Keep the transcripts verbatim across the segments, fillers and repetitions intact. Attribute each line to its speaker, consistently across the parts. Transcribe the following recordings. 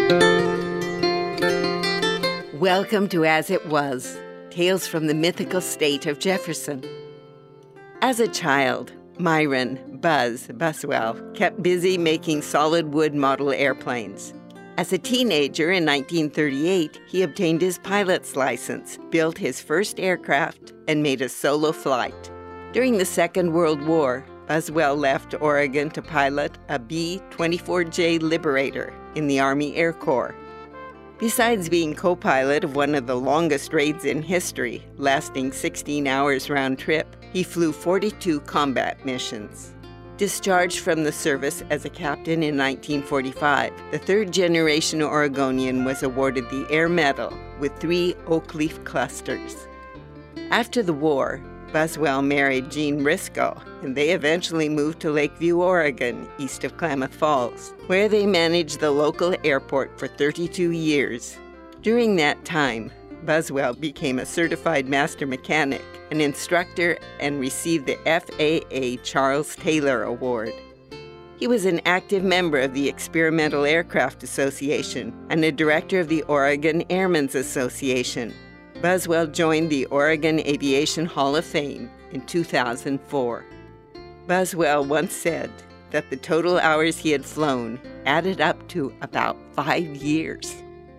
Speaker 1: Welcome to As It Was, Tales from the Mythical State of Jefferson. As a child, Myron Buzz Buswell kept busy making solid wood model airplanes. As a teenager in nineteen thirty-eight, he obtained his pilot's license, built his first aircraft, and made a solo flight. During the Second World War, Buswell left Oregon to pilot a B twenty-four J Liberator in the Army Air Corps. Besides being co-pilot of one of the longest raids in history, lasting sixteen hours round trip, he flew forty-two combat missions. Discharged from the service as a captain in nineteen forty-five, the third-generation Oregonian was awarded the Air Medal with three oak leaf clusters. After the war, Buswell married Jean Risco, and they eventually moved to Lakeview, Oregon, east of Klamath Falls, where they managed the local airport for thirty-two years. During that time, Buswell became a certified master mechanic, an instructor, and received the F A A Charles Taylor Award. He was an active member of the Experimental Aircraft Association and a director of the Oregon Airmen's Association. Buswell joined the Oregon Aviation Hall of Fame in two thousand four. Buswell once said that the total hours he had flown added up to about five years.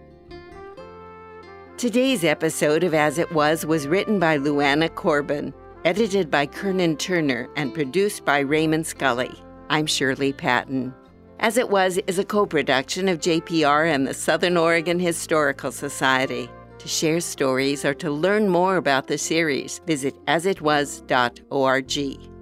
Speaker 1: Today's episode of As It Was was written by Luana Corbin, edited by Kernan Turner, and produced by Raymond Scully. I'm Shirley Patton. As It Was is a co-production of J P R and the Southern Oregon Historical Society. To share stories or to learn more about the series, visit as it was dot org.